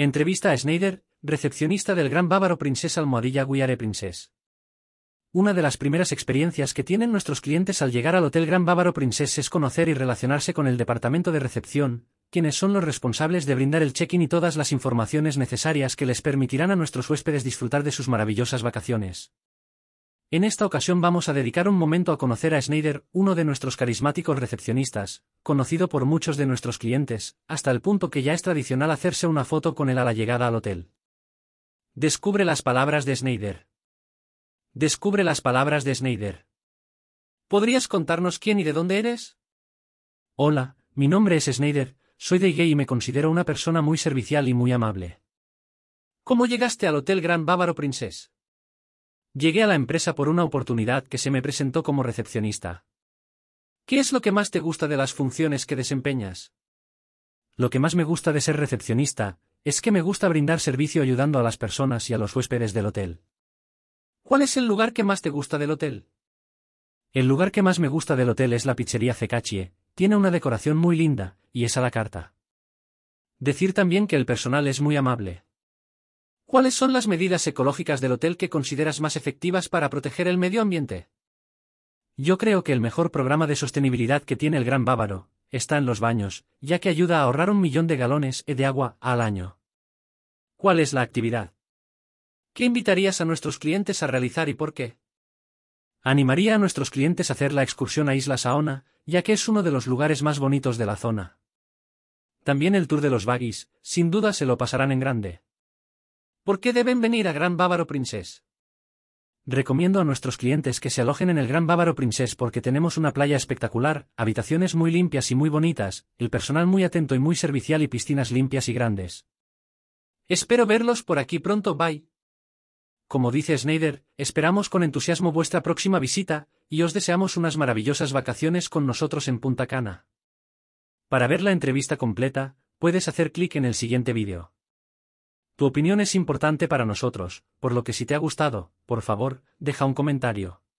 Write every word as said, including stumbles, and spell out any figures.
Entrevista a Schneider, recepcionista del Gran Bávaro Princess Almohadilla We Are Princess. Una de las primeras experiencias que tienen nuestros clientes al llegar al Hotel Gran Bávaro Princess es conocer y relacionarse con el departamento de recepción, quienes son los responsables de brindar el check-in y todas las informaciones necesarias que les permitirán a nuestros huéspedes disfrutar de sus maravillosas vacaciones. En esta ocasión vamos a dedicar un momento a conocer a Schneider, uno de nuestros carismáticos recepcionistas, conocido por muchos de nuestros clientes, hasta el punto que ya es tradicional hacerse una foto con él a la llegada al hotel. Descubre las palabras de Schneider. Descubre las palabras de Schneider. ¿Podrías contarnos quién y de dónde eres? Hola, mi nombre es Schneider, soy de Igei y me considero una persona muy servicial y muy amable. ¿Cómo llegaste al Hotel Gran Bávaro Princess? Llegué a la empresa por una oportunidad que se me presentó como recepcionista. ¿Qué es lo que más te gusta de las funciones que desempeñas? Lo que más me gusta de ser recepcionista es que me gusta brindar servicio ayudando a las personas y a los huéspedes del hotel. ¿Cuál es el lugar que más te gusta del hotel? El lugar que más me gusta del hotel es la pizzería Fecaccie, tiene una decoración muy linda, y es a la carta. Decir también que el personal es muy amable. ¿Cuáles son las medidas ecológicas del hotel que consideras más efectivas para proteger el medio ambiente? Yo creo que el mejor programa de sostenibilidad que tiene el Gran Bávaro está en los baños, ya que ayuda a ahorrar un millón de galones de agua al año. ¿Cuál es la actividad? ¿Qué invitarías a nuestros clientes a realizar y por qué? Animaría a nuestros clientes a hacer la excursión a Isla Saona, ya que es uno de los lugares más bonitos de la zona. También el tour de los buggies, sin duda se lo pasarán en grande. ¿Por qué deben venir a Gran Bávaro Princess? Recomiendo a nuestros clientes que se alojen en el Gran Bávaro Princess porque tenemos una playa espectacular, habitaciones muy limpias y muy bonitas, el personal muy atento y muy servicial y piscinas limpias y grandes. Espero verlos por aquí pronto, bye. Como dice Schneider, esperamos con entusiasmo vuestra próxima visita, y os deseamos unas maravillosas vacaciones con nosotros en Punta Cana. Para ver la entrevista completa, puedes hacer clic en el siguiente vídeo. Tu opinión es importante para nosotros, por lo que si te ha gustado, por favor, deja un comentario.